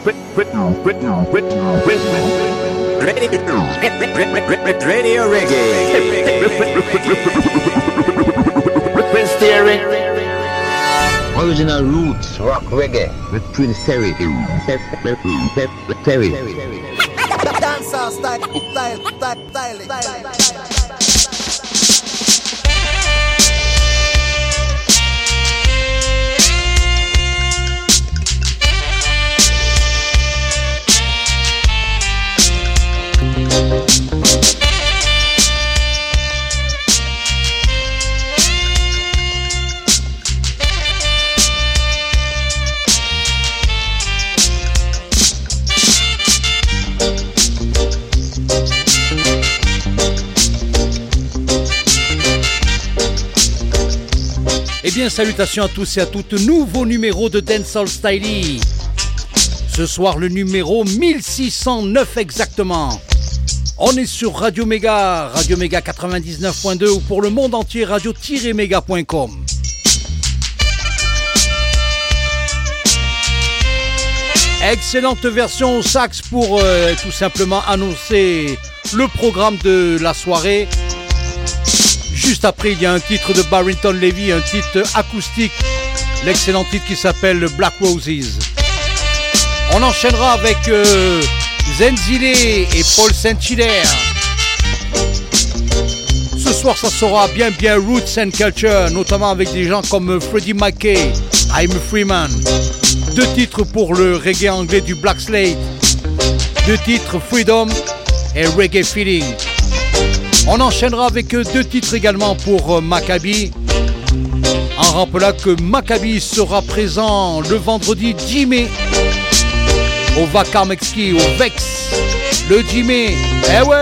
Radio Reggae. Prince Terry. Original roots rock reggae with Prince Terry. Terry. Dancehall style. Eh bien, salutations à tous et à toutes, nouveau numéro de Dancehall Styly. Ce soir, le numéro 1609 exactement. On est sur Radio Méga 99.2 ou pour le monde entier, radio-méga.com. Excellente version au sax pour tout simplement annoncer le programme de la soirée. Juste après, il y a un titre de Barrington Levy, un titre acoustique, l'excellent titre qui s'appelle Black Roses. On enchaînera avec Zenzile et Paul Saint-Hilaire. Ce soir, ça sera bien Roots and Culture, notamment avec des gens comme Freddie McKay, I'm Freeman. 2 titres pour le reggae anglais du Black Slate. 2 titres Freedom et Reggae Feeling. On enchaînera avec 2 titres également pour Maccabi. En rappelant que Maccabi sera présent le vendredi 10 mai au Vacarme Exquis, au Vex, le 10 mai. Eh ouais!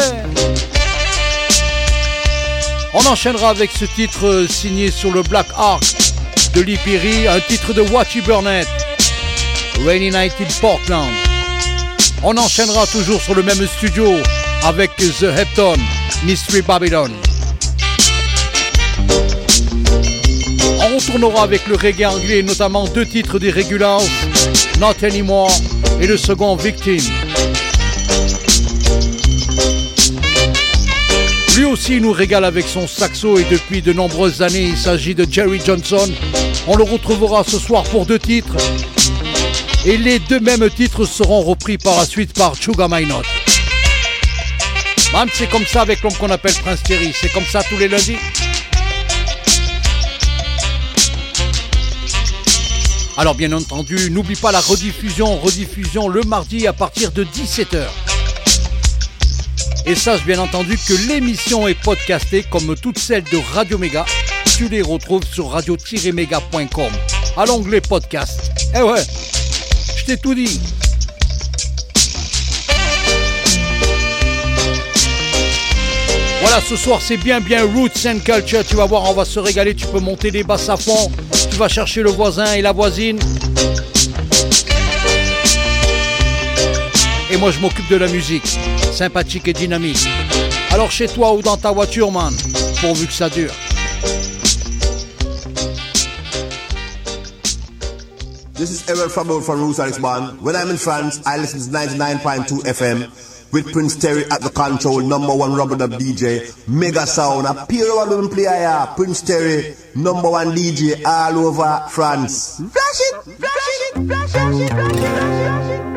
On enchaînera avec ce titre signé sur le Black Ark de Lee Perry, un titre de Watchy Burnett, Rainy Night in Portland. On enchaînera toujours sur le même studio avec The Hepton, Mystery Babylon. On retournera avec le reggae anglais, notamment 2 titres des Regulars, Not Anymore et le second Victim. Lui aussi nous régale avec son saxo et depuis de nombreuses années, il s'agit de Jerry Johnson. On le retrouvera ce soir pour 2 titres. Et les 2 mêmes titres seront repris par la suite par Sugar Minot. Même c'est comme ça avec l'homme qu'on appelle Prince Terry, c'est comme ça tous les lundis. Alors bien entendu, n'oublie pas la rediffusion le mardi à partir de 17h. Et sache bien entendu que l'émission est podcastée comme toutes celles de Radio Méga. Tu les retrouves sur radio-méga.com à l'onglet podcast. Eh ouais, je t'ai tout dit. Voilà, ce soir c'est bien Roots and Culture, tu vas voir, on va se régaler, tu peux monter les basses à fond, tu vas chercher le voisin et la voisine. Et moi je m'occupe de la musique, sympathique et dynamique. Alors chez toi ou dans ta voiture, man, pourvu que ça dure. This is Errol Fabo from Roots and Band. When I'm in France, I listen to 99.2 FM. With Prince Terry at the control, #1 rubber dub DJ, mega sound, a pure one play here. Prince Terry, #1 DJ all over France. Flash it, flash it, flash it, flash it, flash it.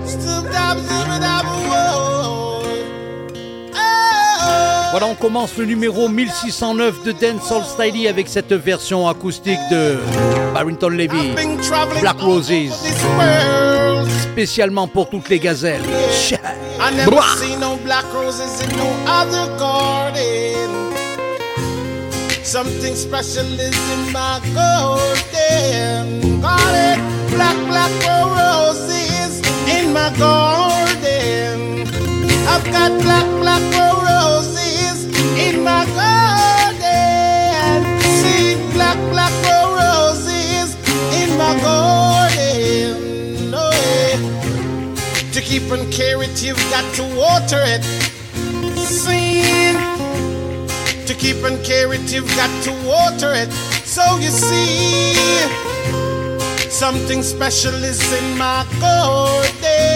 Voilà, on commence le numéro 1609 de Dancehall Styly avec cette version acoustique de Barrington Levy, Black Roses, spécialement pour toutes les gazelles. I never see no black roses in no other garden. Something special is in my garden. Got it, black roses in my garden. I've got black roses in my garden. See black roses in my garden. Oh, yeah. To keep and care it, you've got to water it. Sing. To keep and care it, you've got to water it. So you see, something special is in my garden.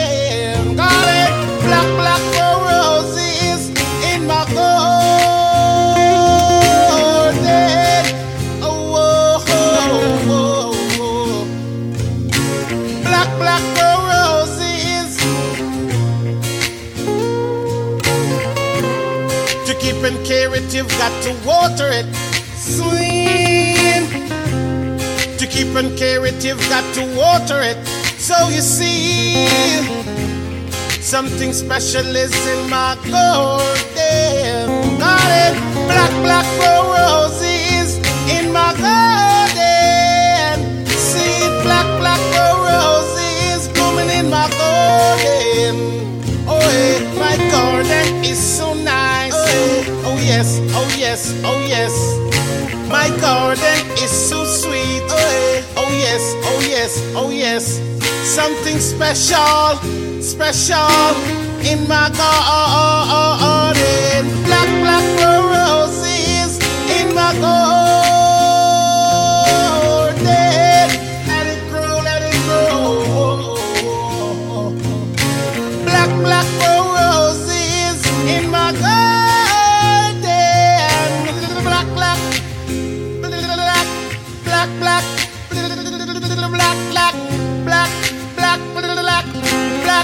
keep and care it, you've got to water it. Swing. To keep and care it, you've got to water it. So you see, something special is in my garden. Got it, black, black roses in my garden. See, black, black roses blooming in my garden. Oh, hey, my garden is so nice. Oh, yes, oh, yes, oh, yes. My garden is so sweet. Oh, yes, oh, yes, oh, yes. Something special, special in my garden. Black, black roses in my garden. Let it grow, let it grow. Black, black roses in my garden. Black, black, black, black, black, black, black, black. Black, black, black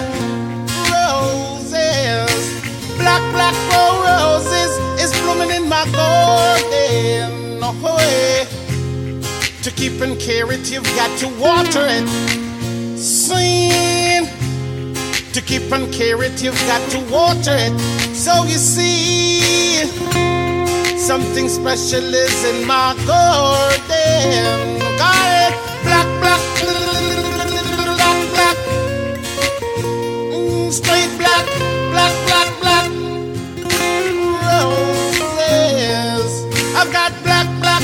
roses. Black, black roses is blooming in my garden. Oh, hey. To keep and care it, you've got to water it. Sing. To keep and care it, you've got to water it. So you see, something special is in my garden. Got it? Black, black, straight black, black, black, black roses. I've got black, black.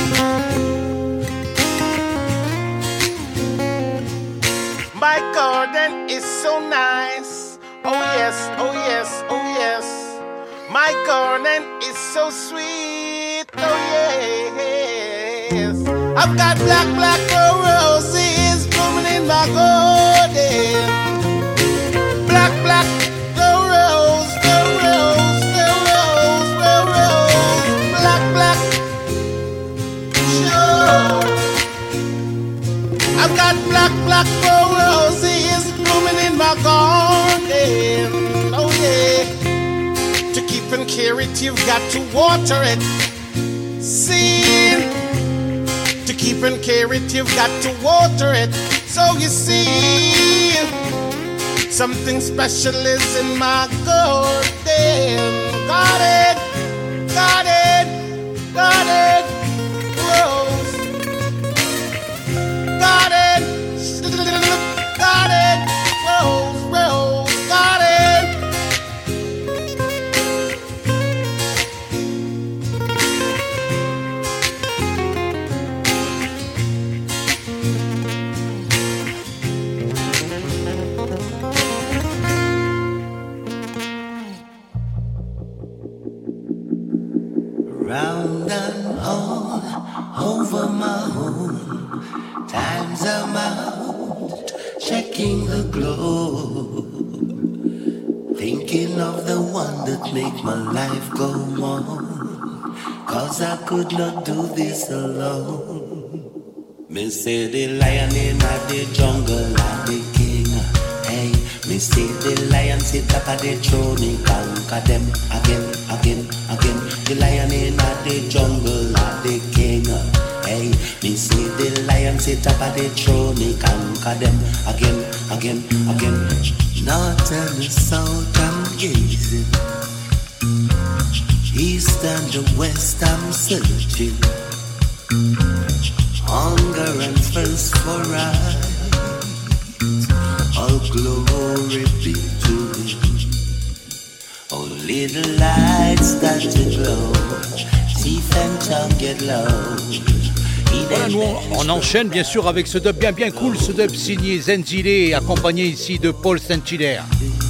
My garden is so nice. Oh yes, oh yes, oh yes. My garden is so sweet. Oh yes. I've got black, black roses blooming in my garden. Black, black, the rose, the rose, the rose, the rose. Black, black, sure. I've got black, black roses blooming in my garden. Oh yeah. To keep and care it, you've got to water it. See. To keep and care it, you've got to water it. So you see, something special is in my garden. Got it, got it, got it, rose. Got it, got it, rose, rose, got it. Round and on, over my home, times I'm out, checking the globe, thinking of the one that make my life go on, 'cause I could not do this alone. Me say the lion in the jungle and the king, hey, me say the lion sit up at the throne, he conquer them again, again, again. The lion in the jungle are the king. Hey, me see the lion sit up at the throne, he conquer them again, again, again. North and the south I'm gazing, east and the west I'm searching. Hunger and thirst for right, all glory be to Him. Oh, little lights start to glow, teeth and tongue get low. Voilà, nous on enchaîne bien sûr avec ce dub bien cool, ce dub signé Zenzile, accompagné ici de Paul Saint-Hilaire.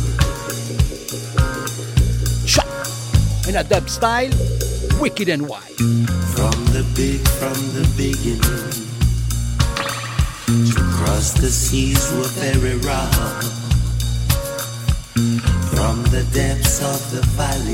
In a dub style, wicked and wild. From the beginning, to cross the seas were very rough. From the depths of the valley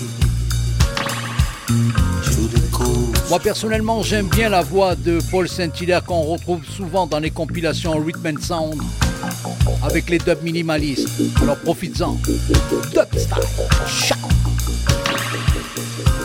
to the coast. Moi personnellement j'aime bien la voix de Paul Saint-Hilaire qu'on retrouve souvent dans les compilations Rhythm and Sound avec les dubs minimalistes. Alors profites-en. Dub style. Cha.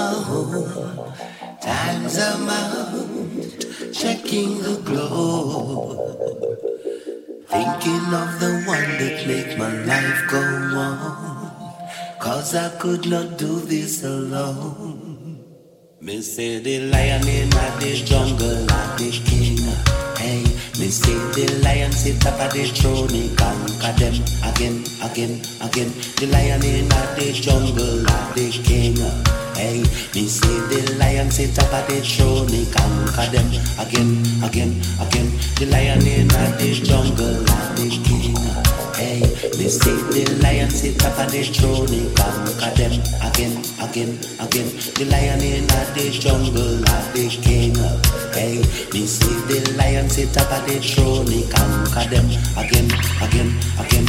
home, times I'm out, checking the globe, thinking of the one that make my life go on, 'cause I could not do this alone. Me say the lion in the jungle are the king. Hey, me say the lion sit up at the throne, he conquer them again, again, again. The lion in the jungle are the king. Hey, me say the lion sit up at the throne, he conquer them again, again, again. The lion in the jungle are the king. Hey, me say the lion sit up at the throne, he conquer them again, again, again. The lion in the jungle are the king. Hey, me say the lion sit up at the throne, he conquer them again, again, again.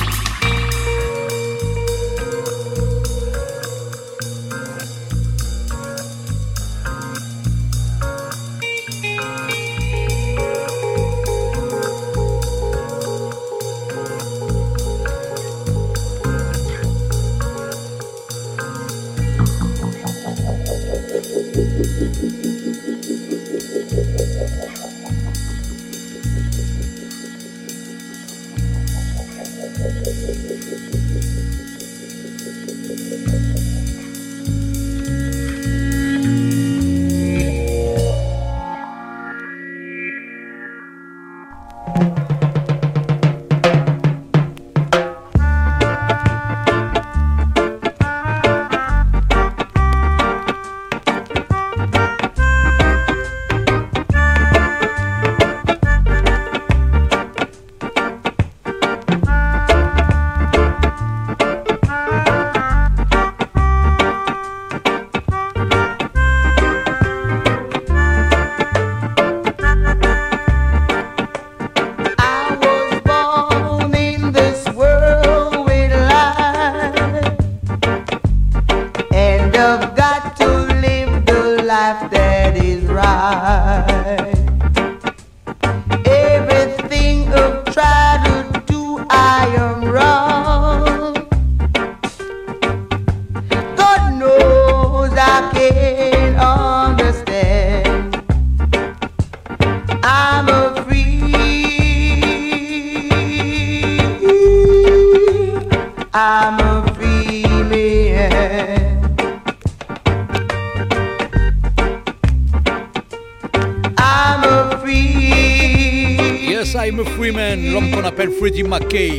Freddie Mackay.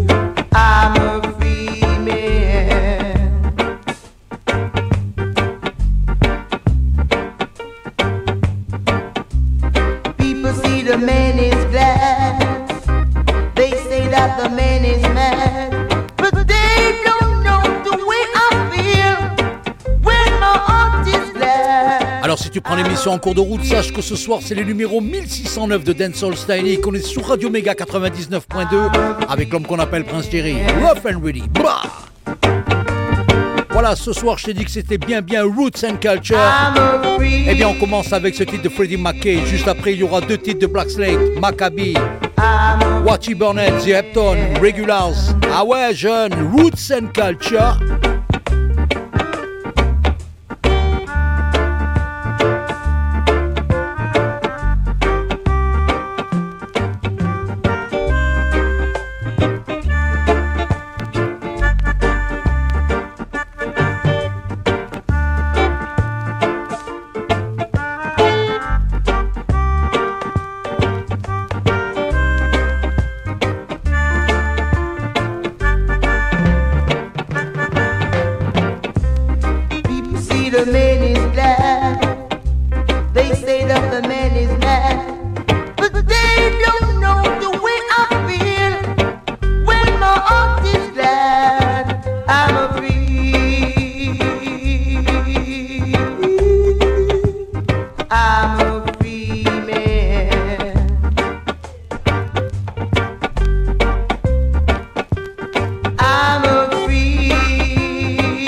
I'm a free man. People see the man is glad. They say that the man is mad, but they don't know the way I feel when my heart is glad. Alors si tu prends l'émission en cours de route, sache que ce soir c'est le numéro 1609 de Dancehall Stylique. On est sur Radio Méga 99.2 avec l'homme qu'on appelle Prince Jerry. Rough and Ready. Bah voilà, ce soir je t'ai dit que c'était bien Roots and Culture. Eh bien on commence avec ce titre de Freddie Mackay. Juste après il y aura deux titres de Black Slate, Maccabi, Watchy Burnett, The Hepton, Regulars. Ah ouais jeune, Roots and Culture.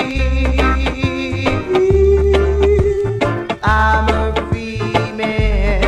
I'm a free man.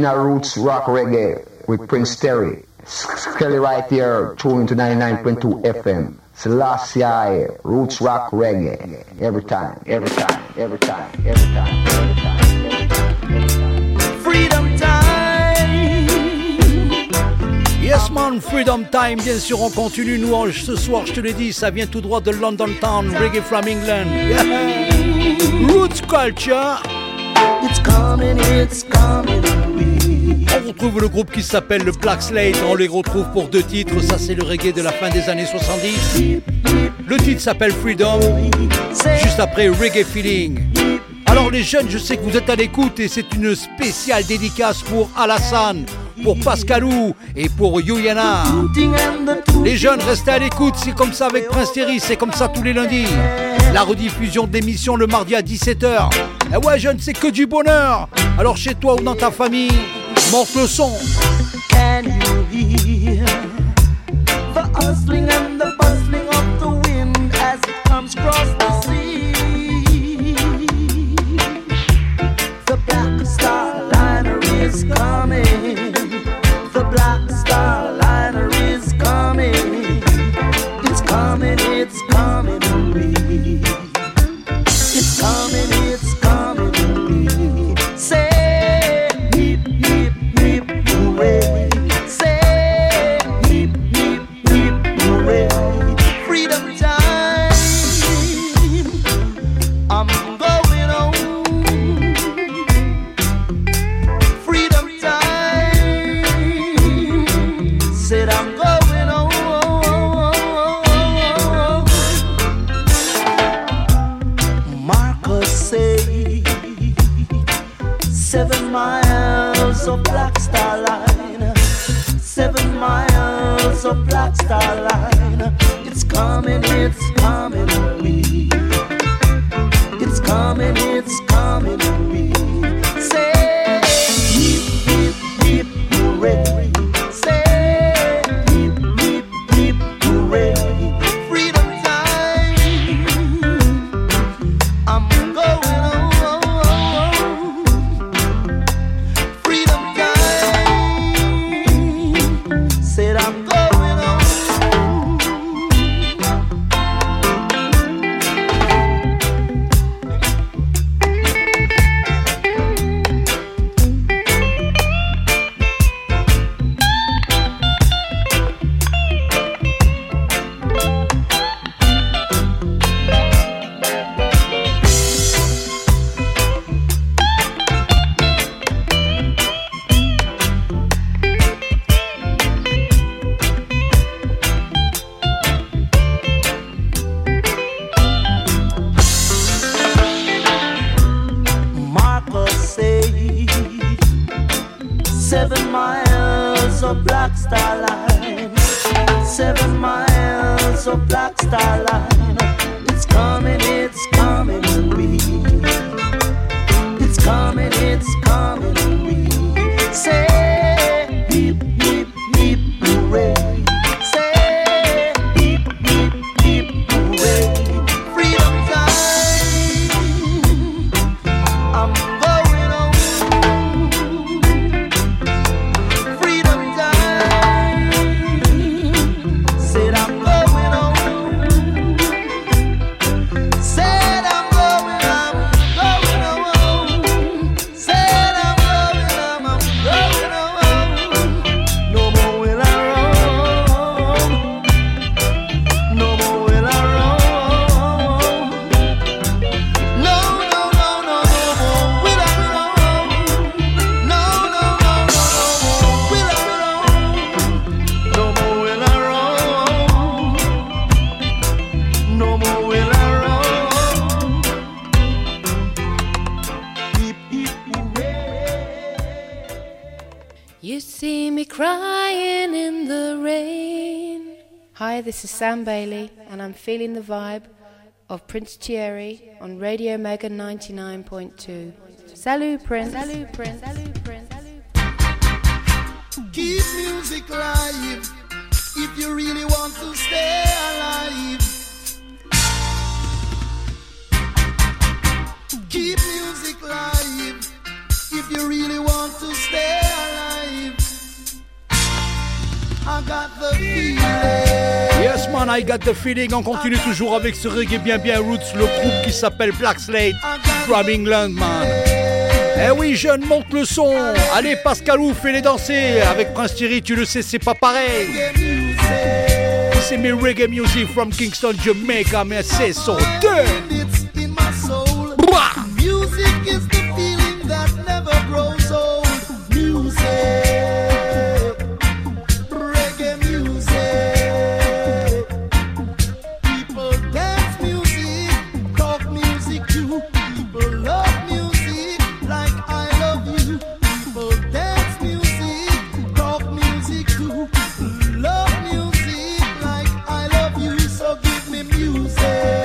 Original roots rock reggae with Prince Terry. Kelly right here, tuned to 99.2 FM. Selassie, roots rock reggae. Every time, every time, every time, every time, every time, every time. Freedom time. Yes man, Freedom Time, bien sûr, on continue. Nous, ce soir, je te l'ai dit, ça vient tout droit de London Town, reggae from England. Yeah. Roots culture. It's coming, it's coming. On retrouve le groupe qui s'appelle le Black Slate. On les retrouve pour 2 titres. Ça, c'est le reggae de la fin des années 70. Le titre s'appelle Freedom. Juste après, Reggae Feeling. Alors les jeunes, je sais que vous êtes à l'écoute et c'est une spéciale dédicace pour Alassane, pour Pascalou et pour Youyana. Les jeunes, restez à l'écoute, c'est comme ça avec Prince Terry, c'est comme ça tous les lundis. La rediffusion de l'émission le mardi à 17h. Et ouais jeunes, c'est que du bonheur. Alors chez toi ou dans ta famille, monte le son. Can you hear the hustling and the bustling of the wind as it comes across the sea? The Black Star Liner is coming. The Black Star Liner is coming. It's coming, it's coming to me. It's coming, it's coming to me. Say hip, hip, hip, hooray. Say hip, hip, hip, hooray. Freedom time. I'm going home. Freedom time. Said I'm going home. Marcus say 7 miles of Black Star Line. 7 miles of Black Star Line. It's coming to me. It's coming to me. Say hip, hip, hip, hooray. Say hip, hip, hip, hooray. Freedom time. I'm going home. Freedom time. Said I'm going home. Marcus say 7 miles of Black Star Line. 7 miles of Black Star Line. It's coming to me. It's coming to me. Say hip, hip, hip, hooray. Say hip, hip, hip, hooray. Freedom time. I'm going home. Freedom time. Said I'm going home. Said I'm going home. Said I'm going home. No more will I roam. No more will I roam. No, no, no, no, no more will I roam. No, no, no, no, no more will I roam. No more will I roam. No more will I roam. Hip, hip, hooray. You see me crying in the rain. Hi, this is Sam Bailey, and I'm feeling the vibe of Prince Thierry on Radio Mega 99.2. Salut, Prince. Salut, Prince. Salut, Prince. Keep music live if you really want to stay alive. Keep music live if you really want to stay alive. Yes man, I got the feeling. On continue toujours avec ce reggae bien roots, le groupe qui s'appelle Black Slate from England man. Eh oui jeune, monte le son. Allez Pascalou, fais-les danser. Avec Prince Thierry, tu le sais, c'est pas pareil. C'est mes reggae music from Kingston, Jamaica, mais c'est so dead. Music is the feeling that never grows old. Music, reggae music. People dance music, talk music too. People love music like I love you. People dance music, talk music too. Love music like I love you. So give me music.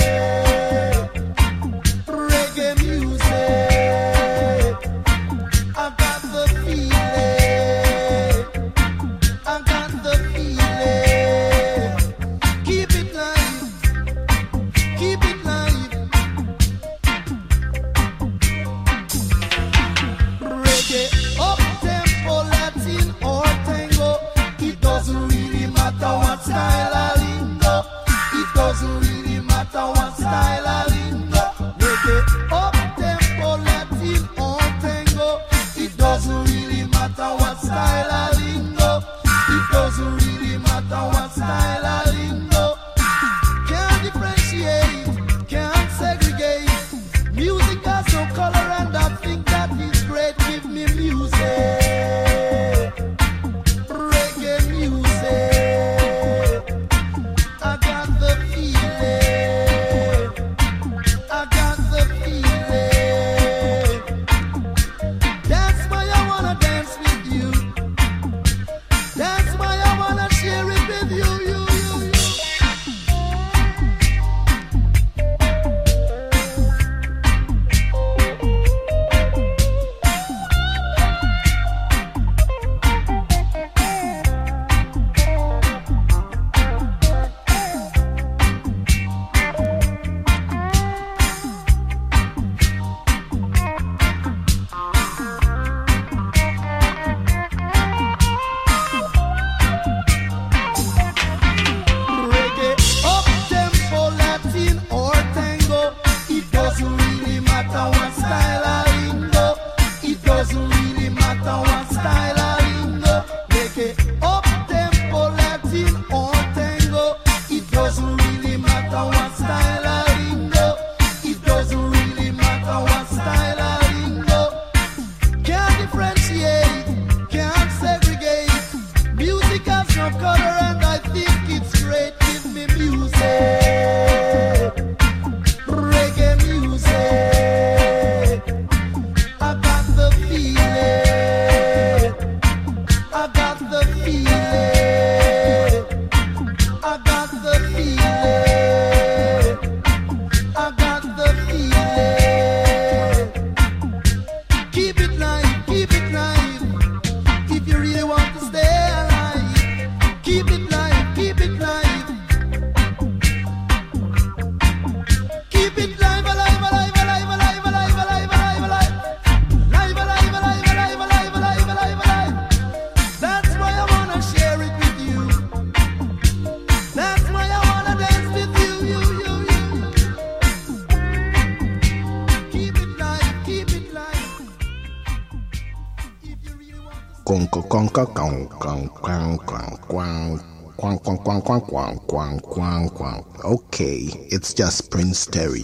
Okay, it's just Prince Terry,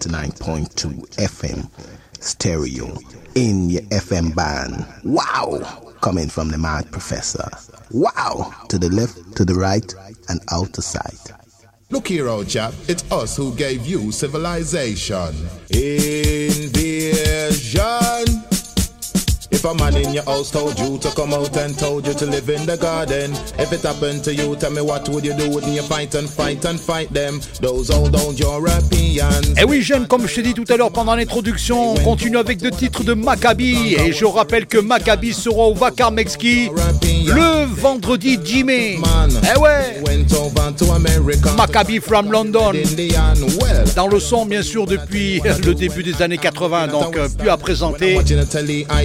99.2 FM stereo in your FM band. Wow! Coming from the Mad Professor. Wow! To the left, to the right, and out to sight. Look here, old chap. It's us who gave you civilization. Invasion. If a man in your house told you to come out and told you to live in the garden, if it happened to you, tell me what would you do? Wouldn't you fight and fight and fight them? Those old Europeans. Et oui, jeune, comme je t'ai dit tout à l'heure pendant l'introduction, on continue avec 2 titres de Maccabi. Et je rappelle que Maccabi sera au Vacar Mexki le vendredi 10 mai. Eh ouais! Maccabi from London. Dans le son, bien sûr, depuis le début des années 80, donc plus à présenter.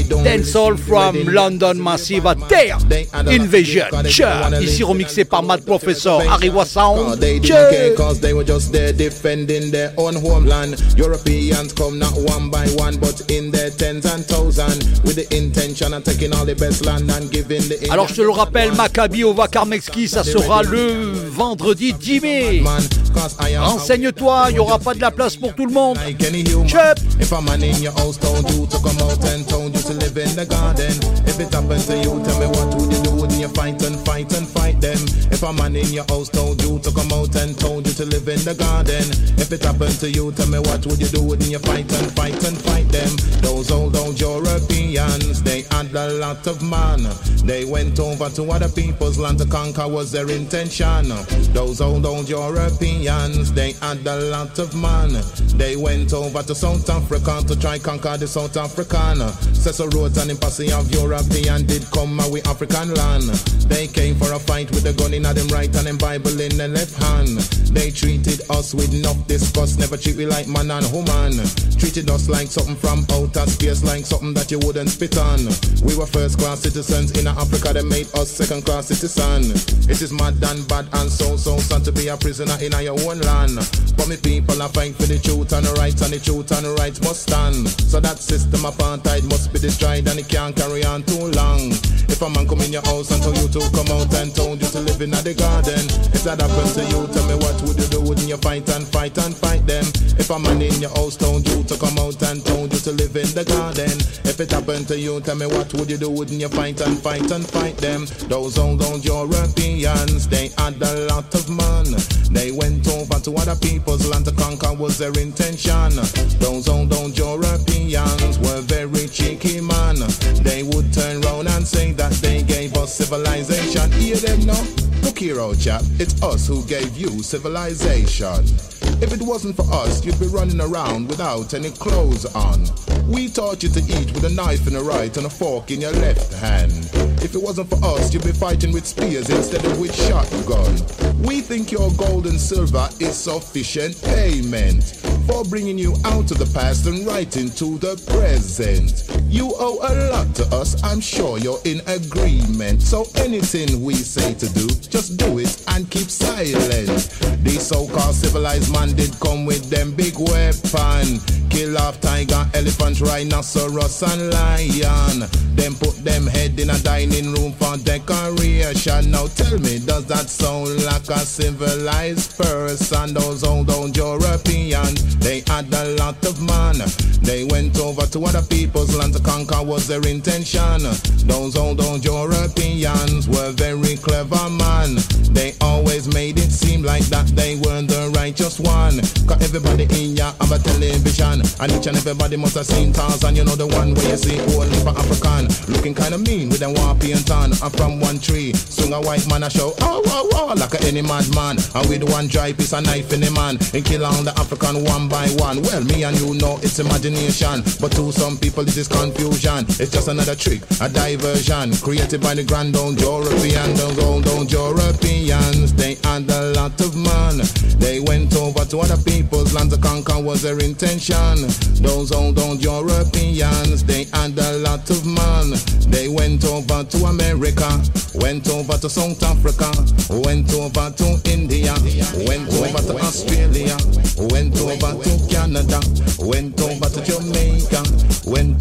Dancehall from London Massive à Terre Invasion. Ici remixé par Mad Professor, Ariwa Sound. Cause they were just there defending their own homeland. Europeans come not one by one, but in their tens and thousands, with the intention of taking all the best land and giving the. Alors je te le rappelle, Maccabi au Vakarmexki, ça sera le vendredi 10 mai. Renseigne-toi, il n'y aura pas de la place pour tout le monde. Chep. If a man in your house told you to come out and told you to live in the garden, if it happened to you, tell me what would you do? Wouldn't you fight and fight and fight them? If a man in your house told you to come out and told you to live in the garden, if it happened to you, tell me what would you do? Wouldn't you fight and fight and fight them? Those old Europeans, they had a lot of man. They went over to other people's land to conquer was their intention. Those old Europeans, they had a lot of man. They went over to South Africa to try conquer the South African. Cecil Rhodes and Embassy of European did come with African land. They came for a fight with a gun in them right and a Bible in the left hand. They treated us with enough disgust, never treat we like man and woman. Treated us like something from outer space, like something that you wouldn't spit on. We were first class citizens in Africa, they made us second class citizens. It is mad and bad and so sad to be a prisoner in your own land. But me people are fight for the truth and the rights, and the truth and the rights must stand. So that system apartheid must be destroyed and it can't carry on too long. If a man come in your house and tell you to come out and told you to live in the garden, if that happened to you, tell me what would you do? Wouldn't you fight and fight and fight them? If a man in your house told you to come out and told you to live in the garden, if it happened to you, tell me what would you do? Wouldn't you fight and fight and fight them? Those old Europeans, they had a lot of man. They went over to other people's land to conquer was their intention. Those old Europeans were very cheeky man. They would turn round and say that they gave us civilization. Hear them now? Look here, old chap, it's us who gave you civilization. If it wasn't for us, you'd be running around without any clothes on. We taught you to eat with a knife in the right and a fork in your left hand. If it wasn't for us, you'd be fighting with spears instead of with shotgun. We think your gold and silver is sufficient payment for bringing you out of the past and right into the present. You owe a lot to us, I'm sure you're in agreement. So anything we say to do, just do it and keep silent. These so-called civilized man did come with them big weapon. Kill off tiger, elephant, rhinoceros and lion. Then put them head in a dining room for decoration. Now tell me, does that sound like a civilized person? Those old Europeans, they had a lot of man. They went over to other people's land to conquer was their intention. Those old Europeans were very clever man. They always made it seem like that they weren't the righteous one. Cause everybody in ya have a television, and each and everybody must have seen Tarzan. You know the one where you see only for African, looking kinda mean with them war paint on. And from one tree, swing a white man a show, oh, oh, oh, like any madman. And with one dry piece of knife in the man, and kill all the African one by one. Well, me and you know it's imagination, but to some people it is confusion. It's just another trick, a diversion, created by the grand old European. The old Europeans, they had a lot of man. They went over to other people's land to conquer was their intention. Those old Europeans, they had a lot of man. They went over to America, went over to South Africa, went over to India, went over to Australia, went over to Canada, went over to Jamaica, went.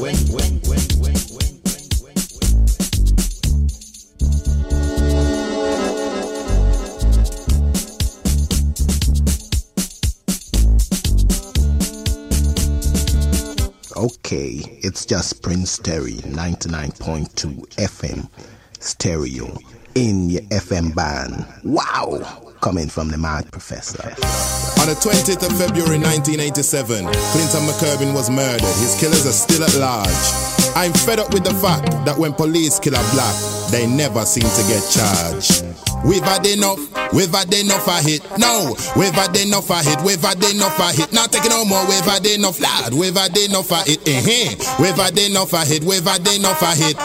Okay, it's just Prince Terry, 99.2 FM stereo in your FM band. Wow! Coming from the Mad Professor. On the 20th of February 1987, Clinton McKerbin was murdered. His killers are still at large. I'm fed up with the fact that when police kill a black, they never seem to get charged. We've had enough of it. No, we've had enough of it. We've had enough of it. Not taking no more. We've had enough, lad. We've had enough of it. We've had enough of it. We've had enough of it.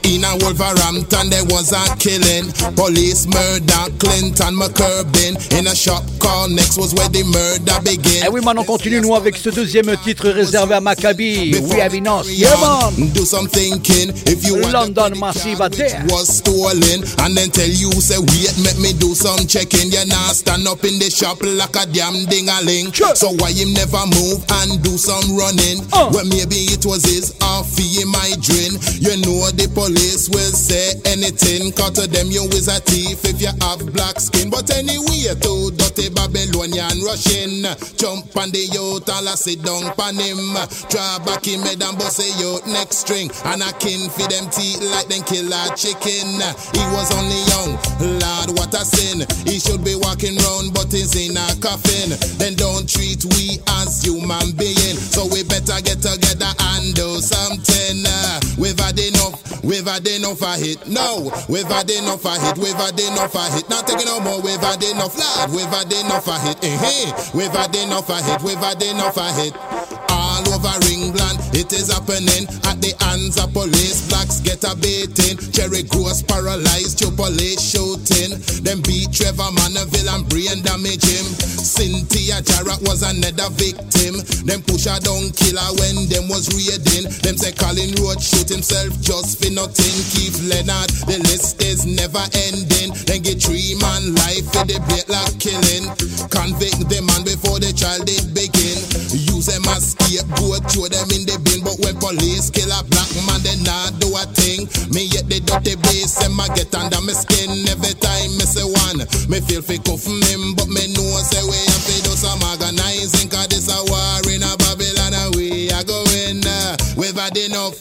In a Wolverhampton there was a killing. Police murder Clinton McCurbin. In a shop called Next was where the murder began. Et oui, maintenant on continue nous avec ce deuxième titre réservé à Maccabi. We have enough. Yeah man. Do some thinking if you London Massive at there was stolen and then tell you say wait make me do some checking. You not stand up in the shop like a damn ding-a-ling. So why him never move and do some running? Well maybe it was his off my drain. You know the police will say anything. Cause to them you is a thief if you have black skin. But anyway too dirty Babylonian rushing. Jump on the youth and I sit down pan him. Try back him head and bust a youth next string. And I can feed them teeth like them kill a chicken. He was only young, Lord what a sin. He should be walking round but he's in a coffin. Then don't treat we as human being. So we better get together and do something. We've had enough of it. No, we've had enough of it. We've had enough of it. Not taking no more. We've had enough, lad. We've had enough of it. We've had enough of it. We've had enough of it. All over England, it is happening at the hands of police. Blacks get a beating. Cherry Gross paralyzed, your police shooting. Them beat Trevor Manaville and brain damage him. Cynthia Jarrett was another victim. Them push her down killer when them was raiding. Them say Colin Road shoot himself just for nothing. Keith Leonard, the list is never ending. Then get 3 man life for the Blacklock killing. Convict the man before the child did begin. Use them as scapegoat, throw them in the bin. But when police kill a black man, they not do a thing. Me yet the dirty bass, them a get under my skin. Every time me say one, me feel fi cuff him. But me know say we have to do some organizing. Cause this a war in a Babylon and we are going. We've had enough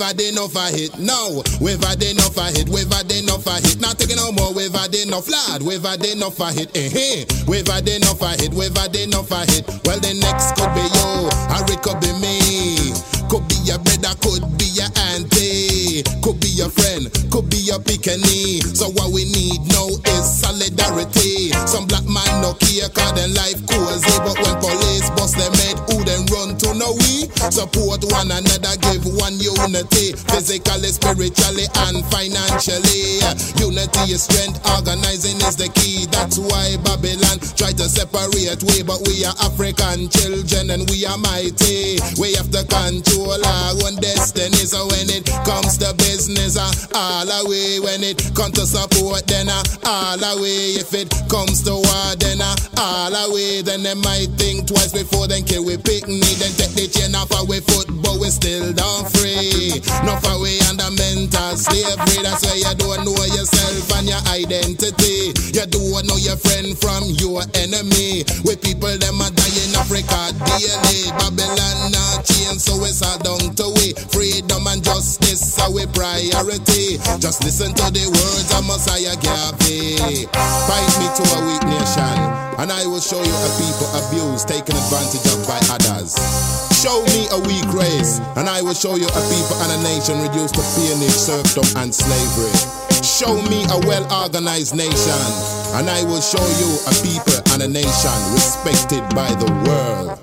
of it. No, we've had enough of it. We've had enough of it. Not taking no more. We've had enough, lad. We've had enough of it. We've had enough of it. We've had enough of it. Well, the next could be you, or it could be me. Could be your brother, could be your auntie, could be your friend, could be your pickaninny. So what we need now is solidarity. Some black man no care cause them life cozy. But when police bust them head, who them run to know we? Support one another, give one unity. Physically, spiritually and financially. Unity is strength, organizing is the key. That's why Babylon try to separate we. But we are African children and we are mighty. We have to control our own destiny. So when it comes to business, all away. When it comes to support, then all away. If it comes to war, then all away. Then they might think twice before then kill we picnic. Then take the chain off our foot, but we still don't free. Not away under mental slavery. That's why you don't know yourself and your identity. You don't know your friend from your enemy. With people them are dying in Africa daily. Babylon not change, so it's all down to we. Freedom and justice are we priority. Just listen to the words of Messiah Garvey. Fight me to a weak nation, and I will show you a people abused, taken advantage of by others. Show me a weak race, and I will show you a people and a nation reduced to peonage, serfdom and slavery. Show me a well-organized nation, and I will show you a people and a nation respected by the world.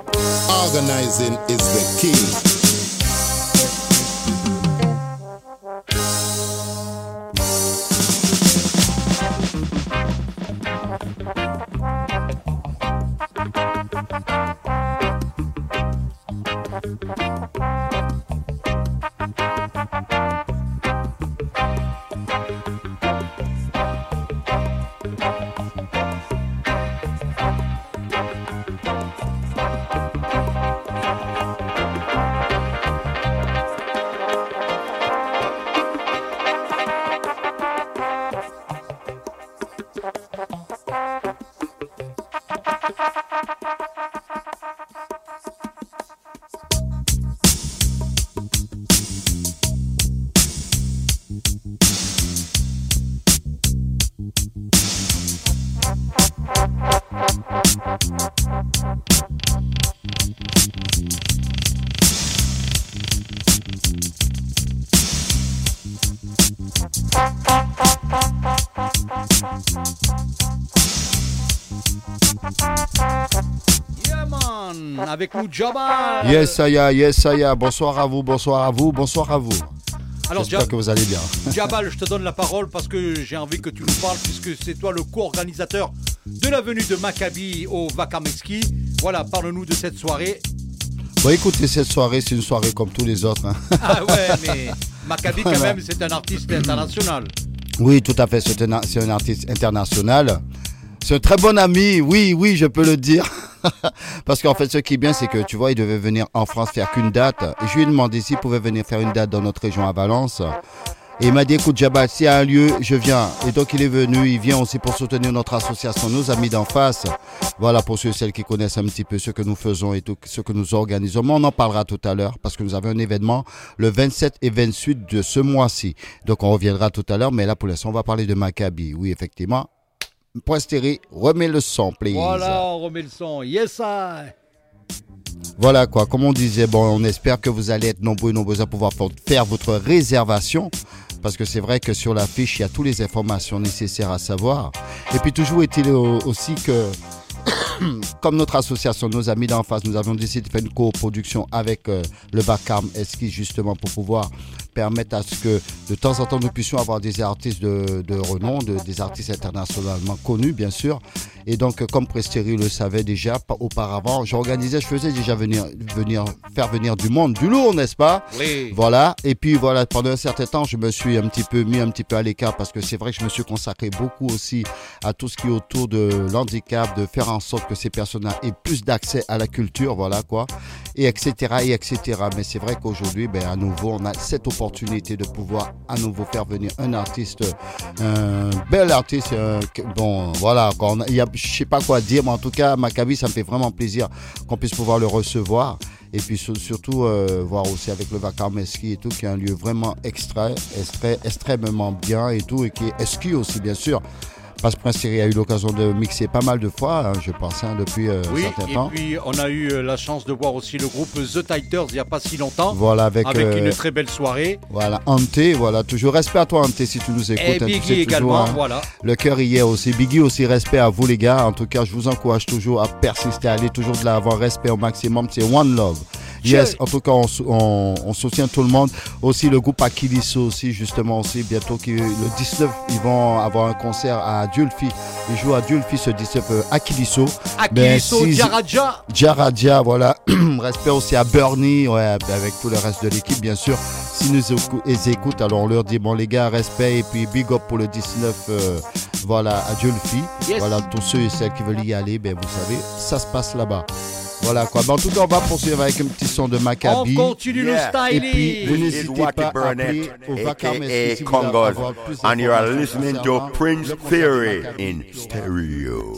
Organizing is the key. Avec nous, Jabal. Yes, Aya, bonsoir à vous, bonsoir à vous, bonsoir à vous. Alors, j'espère que vous allez bien. Jabal, je te donne la parole parce que j'ai envie que tu nous parles, puisque c'est toi le co-organisateur de la venue de Maccabi au Vakarmeski. Voilà, parle-nous de cette soirée. Bon, écoutez, cette soirée, c'est une soirée comme tous les autres. Hein. Ah ouais, mais Maccabi, quand même, c'est un artiste international. Oui, tout à fait, c'est un artiste international. C'est un très bon ami, oui, je peux le dire. Parce qu'en fait, ce qui est bien, c'est que, tu vois, il devait venir en France faire qu'une date. Et je lui ai demandé s'il pouvait venir faire une date dans notre région à Valence. Et il m'a dit, écoute, Jabal, s'il y a un lieu, je viens. Et donc, il est venu, il vient aussi pour soutenir notre association, nos amis d'en face. Voilà, pour ceux et celles qui connaissent un petit peu ce que nous faisons et tout, ce que nous organisons. Mais on en parlera tout à l'heure, parce que nous avons un événement le 27 et 28 de ce mois-ci. Donc, on reviendra tout à l'heure, mais là, pour l'instant, on va parler de Maccabi. Oui, effectivement. Point Stéri, remets le son, please. Voilà, on remet le son. Yes, I. Voilà quoi, comme on disait, bon, on espère que vous allez être nombreux et nombreuses à pouvoir faire votre réservation. Parce que c'est vrai que sur la fiche, il y a toutes les informations nécessaires à savoir. Et puis toujours est-il aussi que, comme notre association, nos amis d'en face, nous avons décidé de faire une coproduction avec le Vakarmeski justement pour pouvoir permettre à ce que de temps en temps nous puissions avoir des artistes de renom, des artistes internationalement connus bien sûr. Et donc comme Presteri le savait déjà auparavant, je faisais déjà faire venir du monde, du lourd, n'est-ce pas? Oui. Voilà. Et puis voilà, pendant un certain temps, je me suis mis un petit peu à l'écart parce que c'est vrai que je me suis consacré beaucoup aussi à tout ce qui est autour de l'handicap, de faire en sorte que ces personnes aient plus d'accès à la culture, voilà quoi, et etc. Mais c'est vrai qu'aujourd'hui, à nouveau, on a cette opportunité de pouvoir à nouveau faire venir un artiste, un bel artiste. Bon, voilà, je sais pas quoi dire, mais en tout cas, Maccabi, ça me fait vraiment plaisir qu'on puisse pouvoir le recevoir. Et puis surtout voir aussi avec le Vakarmeski et tout, qui est un lieu vraiment extrêmement bien et tout, et qui est ski aussi bien sûr. Parce que Prince Thierry a eu l'occasion de mixer pas mal de fois, je pense, depuis un certain temps. Oui, et puis on a eu la chance de voir aussi le groupe The Titers il n'y a pas si longtemps. Voilà, avec une très belle soirée. Voilà, Ante, voilà, toujours respect à toi Ante si tu nous écoutes. Et Biggie également, voilà. Le cœur y est aussi. Biggie aussi, respect à vous les gars. En tout cas, je vous encourage toujours à persister, à aller toujours de l'avant, respect au maximum, c'est One Love. Yes, en tout cas, on soutient tout le monde. Aussi, le groupe Akiliso aussi, justement, aussi, bientôt, le 19, ils vont avoir un concert à Dulfi. Ils jouent à Dulfi ce 19, Akiliso. Akiliso, Djaradja. Djaradja, voilà. Respect aussi à Bernie, ouais, avec tout le reste de l'équipe, bien sûr. Si nous écoutent, alors on leur dit, bon, les gars, respect, et puis big up pour le 19, voilà, à Dulfi. Yes. Voilà, tous ceux et celles qui veulent y aller, vous savez, ça se passe là-bas. Voilà quoi. En tout cas, on va poursuivre avec un petit son de Maccabi. On continue le styling. Et puis, vous n'hésitez pas à appeler au Vakarmeski si vous voulez avoir plus d'informations. And you are listening to Prince Theory in stereo.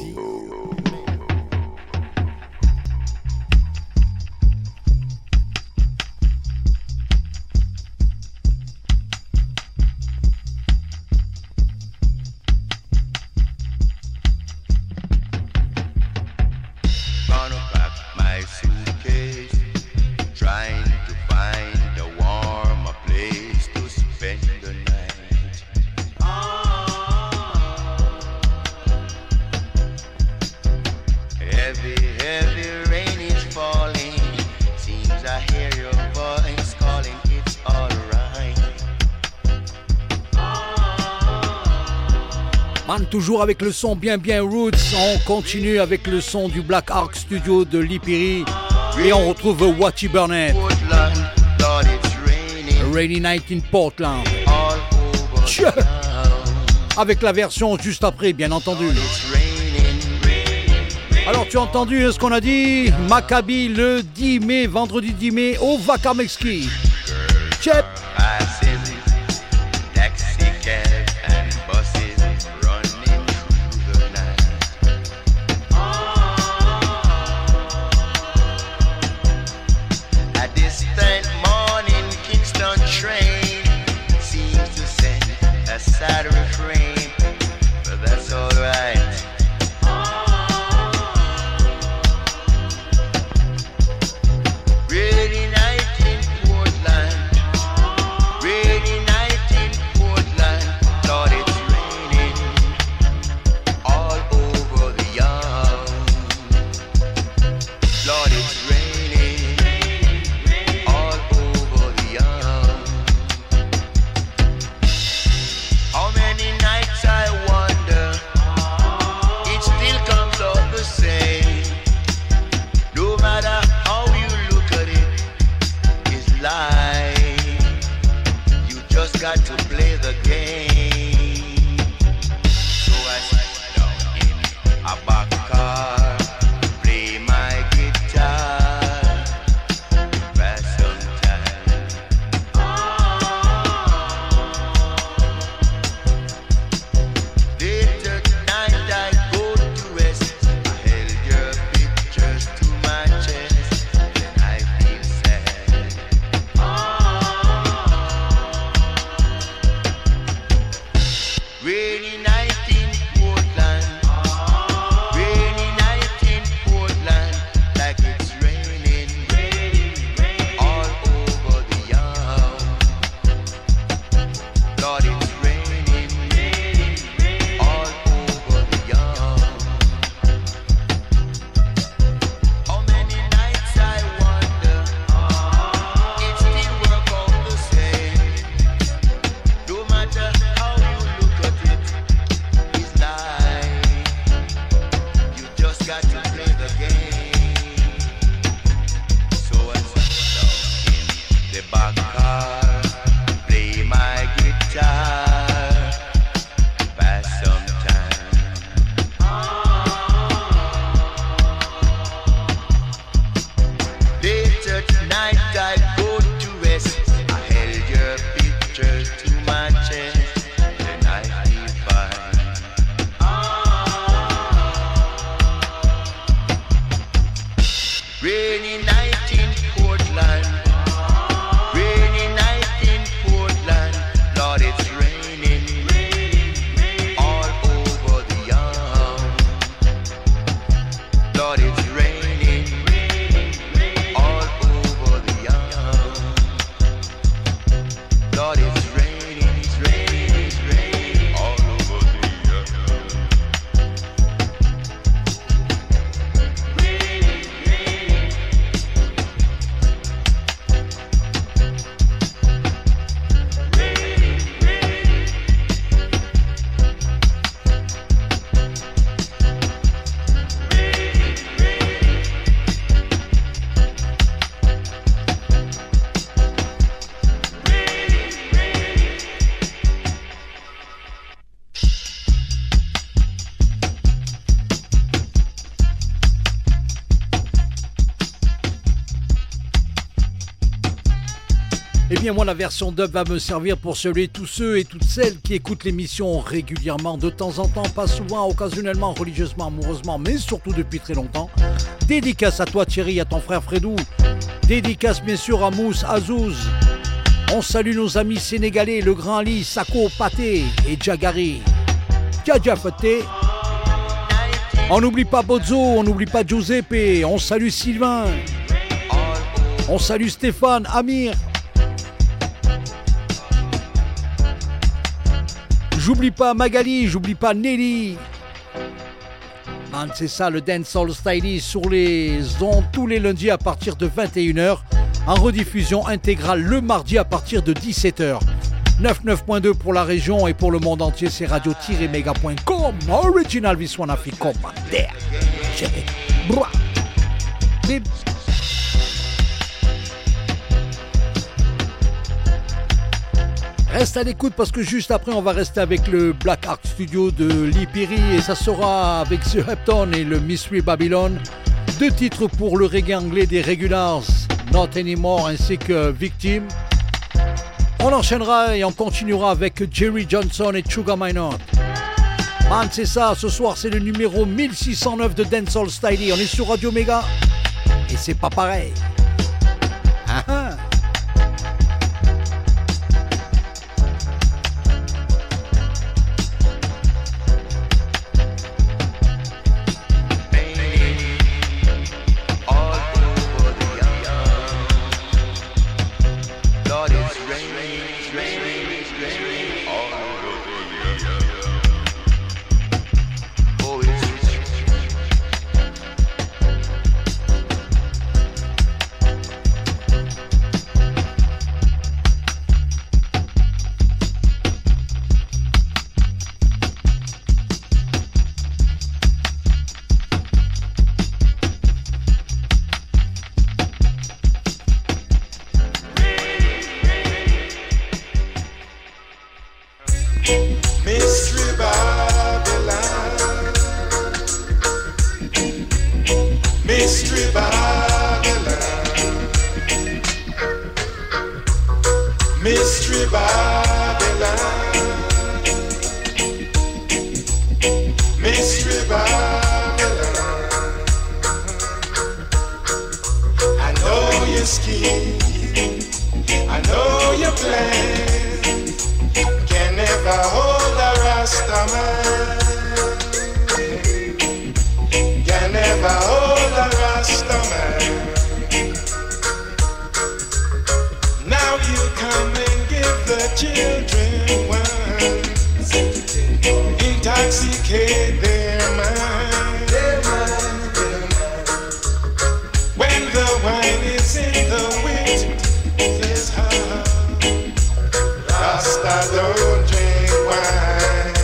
Toujours avec le son bien roots, on continue avec le son du Black Ark Studio de Lipiri et on retrouve Watty Burnett. Rainy Night in Portland. Avec la version juste après, bien entendu. Alors tu as entendu ce qu'on a dit? Maccabi le 10 mai, vendredi 10 mai au Vakarmeski. Chep. Sad refrain, but that's alright. Rainy night in Portland, rainy night in Portland. Lord, it's raining all over the yard. Lord, it's raining all over the yard. Rainy night in Portland. Rainy night in Portland. Like it's raining all over the yard. Lord, it's raining all over the yard. How many nights I wonder, it still work out the same. No matter how you look at it, it's life. You just got to play the game. So I sit down in the back car, play my guitar, pass some time. Late at night I go to rest. I held your picture to my chest, then I feel fine. Rainy night in Portland. Rainy night in Portland. Lord, it's raining all over the yard. Lord, it's raining all over the yard. Lord, it's raining all over the yard. Eh bien moi la version dub va me servir pour saluer tous ceux et toutes celles qui écoutent l'émission régulièrement, de temps en temps, pas souvent, occasionnellement, religieusement, amoureusement, mais surtout depuis très longtemps. Dédicace à toi Thierry, à ton frère Fredou. Dédicace bien sûr à Mousse, Azouz. On salue nos amis sénégalais, le Grand Ali, Sako, Paté et Djagari. Djadja Faté. On n'oublie pas Bozo, on n'oublie pas Giuseppe, on salue Sylvain. On salue Stéphane, Amir. J'oublie pas Magali, j'oublie pas Nelly. Man, c'est ça le Dancehall Stylie sur les ondes tous les lundis à partir de 21h. En rediffusion intégrale le mardi à partir de 17h. 99.2 pour la région et pour le monde entier, c'est radio-mega.com. Original Viswana fi commentaire. Bip. Reste à l'écoute parce que juste après on va rester avec le Black Art Studio de Lee Perry et ça sera avec The Hepton et le Mystery Babylon. 2 titres pour le reggae anglais des Regulars, Not Anymore ainsi que Victim. On enchaînera et on continuera avec Jerry Johnson et Sugar Minot. Man, c'est ça, ce soir c'est le numéro 1609 de Dancehall Stylie. On est sur Radio Mega et c'est pas pareil. Mystery Babylon, Mystery Babylon. I know your scheme, I know your plan. Can never hold a Rasta intoxicate their mind. When the wine is in the wind, it's hard. Rasta don't drink wine.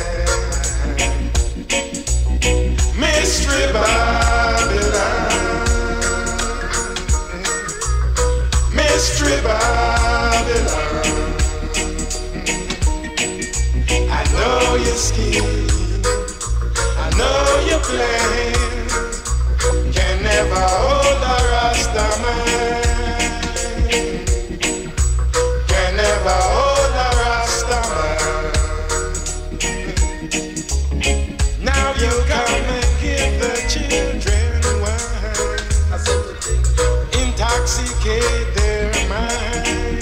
Mystery Babylon, Mystery Babylon. I know your scheme, I know your plans, can never hold a Rasta man, can never hold a Rasta man. Now you come and give the children wine, intoxicate their mind.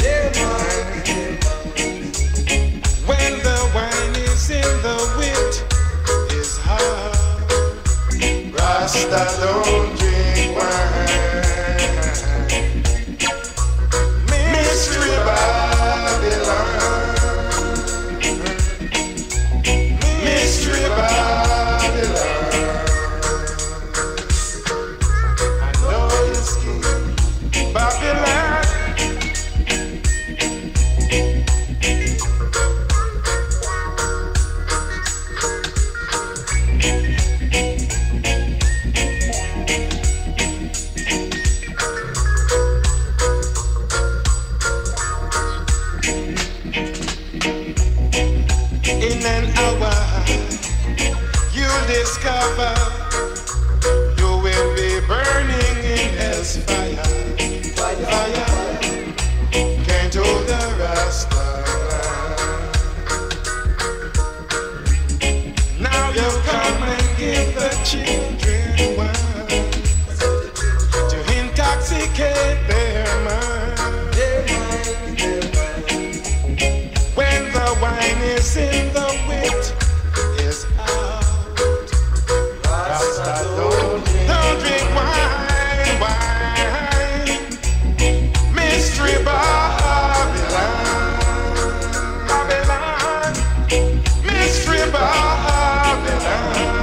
When the wine is in the wit, is hard. Rasta don't drink wine. Mystery Babylon, Mystery Babylon. I know your scheme, Babylon. In an hour, you'll discover you will be burning in hell's fire. Fire can't hold the Rasta. Now you come and give the children wine to intoxicate their mind. When the wine is in the wit, is out. Rasta don't drink wine, wine. Mystery Babylon, Babylon. Mystery Babylon.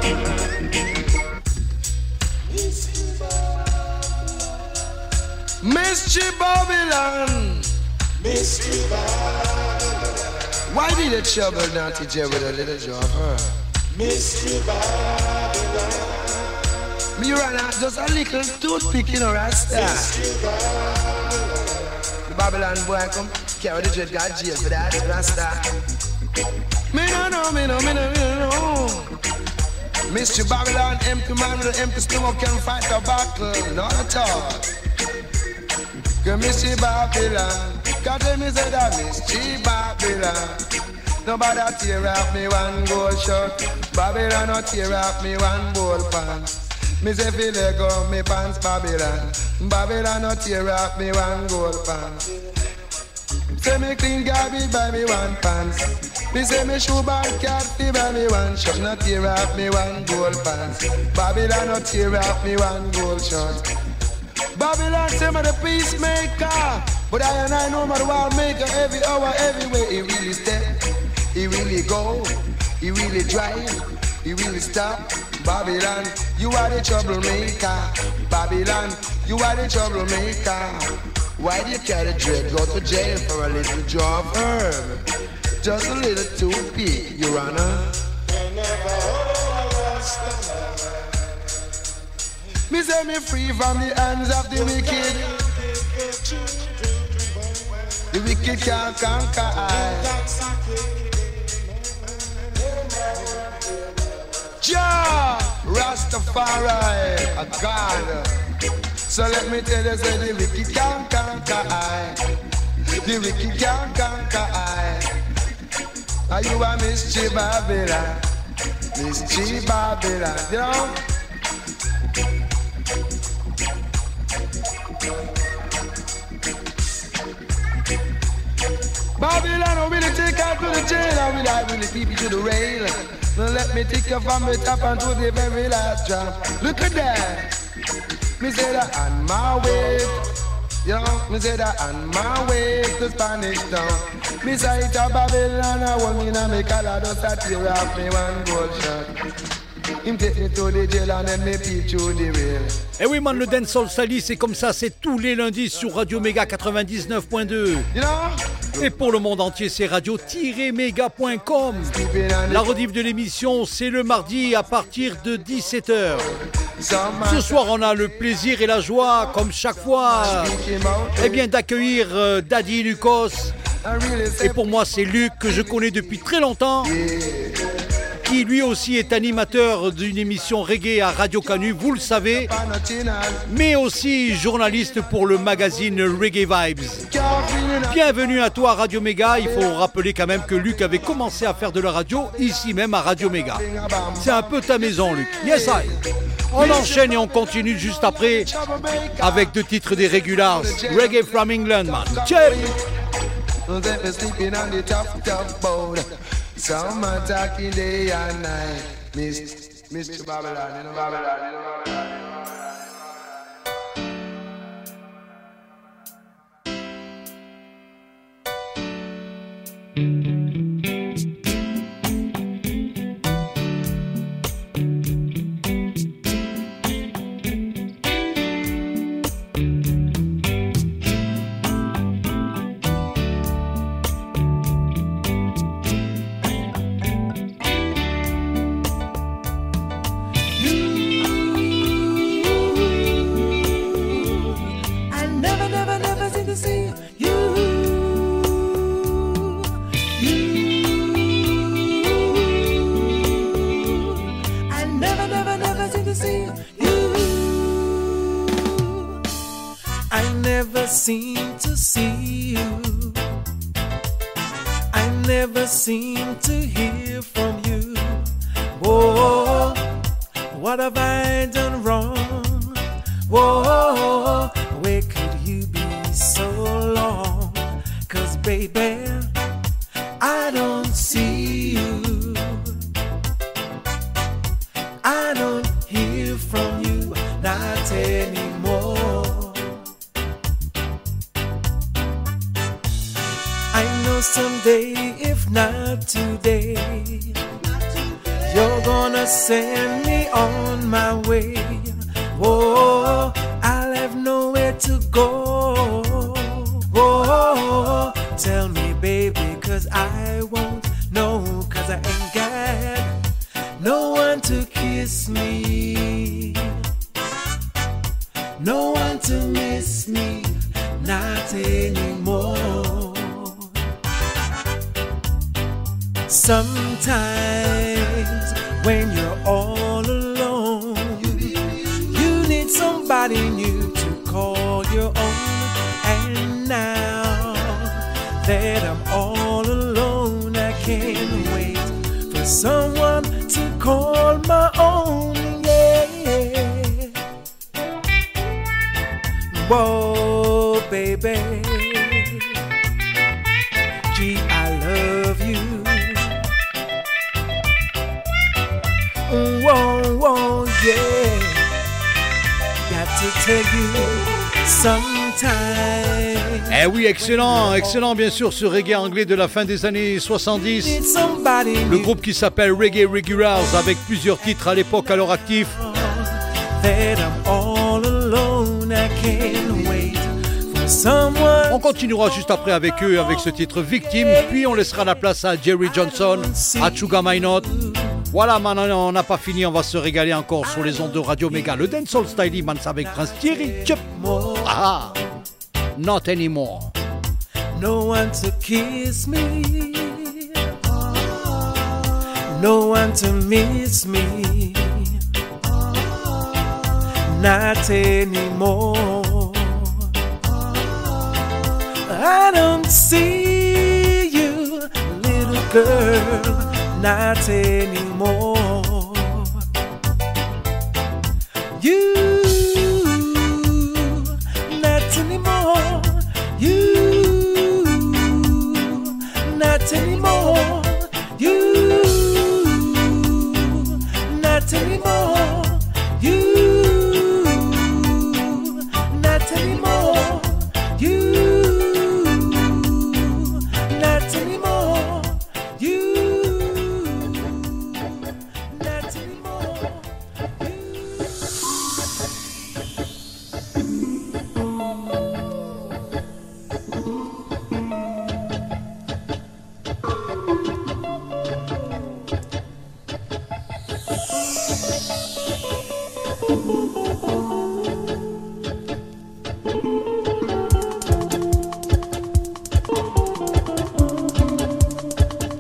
Mystery Babylon. Mystery Babylon. Why did the trouble not to jail with a little job, huh? Mystery Babylon. Me run out just a little toothpick in a Rasta. The Babylon boy come carry the dread got jail for that Rasta. Me no know. Mystery Babylon, empty man with an empty stomach can fight a battle, not at all. Cause Mystery Babylon, cause them is that Mystery Babylon. Nobody tear up me one gold shirt. Babylon no tear up me one gold pants. Me say fi let go me pants Babylon. Babylon no tear up me one gold pants. Say me clean garbage buy me one pants. Me say me shoe bag cat fi buy me one shirt. No tear up me one gold pants. Babylon no tear up me one gold shirt. Babylon say me the peacemaker, but I and I know my war maker. Every hour, everywhere he really step, he really go, he really drive, he really stop. Babylon, you are the troublemaker. Babylon, you are the troublemaker. Why do you carry dread? Go to jail for a little jar of herb, just a little toothpick, Your Honor. Me say me free from the hands of the wicked. The wicked can't conquer I. Jah Rastafari, a God. So let me tell you, say the wicked can't conquer I. The wicked can't conquer I. Are you a Mystery Babylon? Mystery Babylon, you know? Babylon, I really take out to the jail. I really keep you to the rail. Now let me take you from the top and to the very last drop. Look at that. Me say that on my way You know, me say that on my way to Spanish town. Me sight of Babylon, I want me na me collar, just a tear off me one gold shot. Him take me to the jail and then me peep through the rail. Eh oui man, le Dancehall Style, c'est comme ça, c'est tous les lundis sur Radio Méga 99.2. Et pour le monde entier, c'est radio-méga.com. La rediff de l'émission, c'est le mardi à partir de 17h. Ce soir, on a le plaisir et la joie, comme chaque fois, eh bien, d'accueillir Daddy Lucas. Et pour moi, c'est Luc que je connais depuis très longtemps, qui lui aussi est animateur d'une émission reggae à Radio Canu, vous le savez, mais aussi journaliste pour le magazine Reggae Vibes. Bienvenue à toi à Radio Méga. Il faut rappeler quand même que Luc avait commencé à faire de la radio ici même à Radio Méga. C'est un peu ta maison, Luc. Yes, I. On enchaîne et on continue juste après avec 2 titres des Regulars. Reggae from England, man. Check. Some are talking day and night. Mr. Babylon, you know Babylon, you know Babylon. Seem to see you. I never seem to hear from you. Whoa, what have I done wrong? Whoa, where could you be so long? 'Cause baby, I don't see you. I don't hear from you, not anymore. Someday, if not today, you're gonna send me on my way. Whoa, I'll have nowhere to go. Whoa, tell me, baby, 'cause I won't know, 'cause I ain't got no one to kiss me, no one to miss me, not anymore. Sometimes when you're all alone, you need somebody new to call your own. And now that I'm all alone, I can't wait for someone to call my own. Yeah. Whoa, baby. Gee, I love you. Whoa, whoa, yeah. Got to tell you sometime. Eh oui, excellent, excellent bien sûr ce reggae anglais de la fin des années 70. Le groupe qui s'appelle Reggae Regulars avec plusieurs titres à l'époque à leur actif. On continuera juste après avec eux avec ce titre Victime, puis on laissera la place à Jerry Johnson, à Sugar Minot. Voilà, maintenant on n'a pas fini, on va se régaler encore sur les ondes de Radio Méga. Le Dancehall Style, man, avec Prince Thierry. Ah, not anymore. No one to kiss me, no one to miss me, not anymore. I don't see you, little girl, not anymore. You, not anymore. You, not anymore.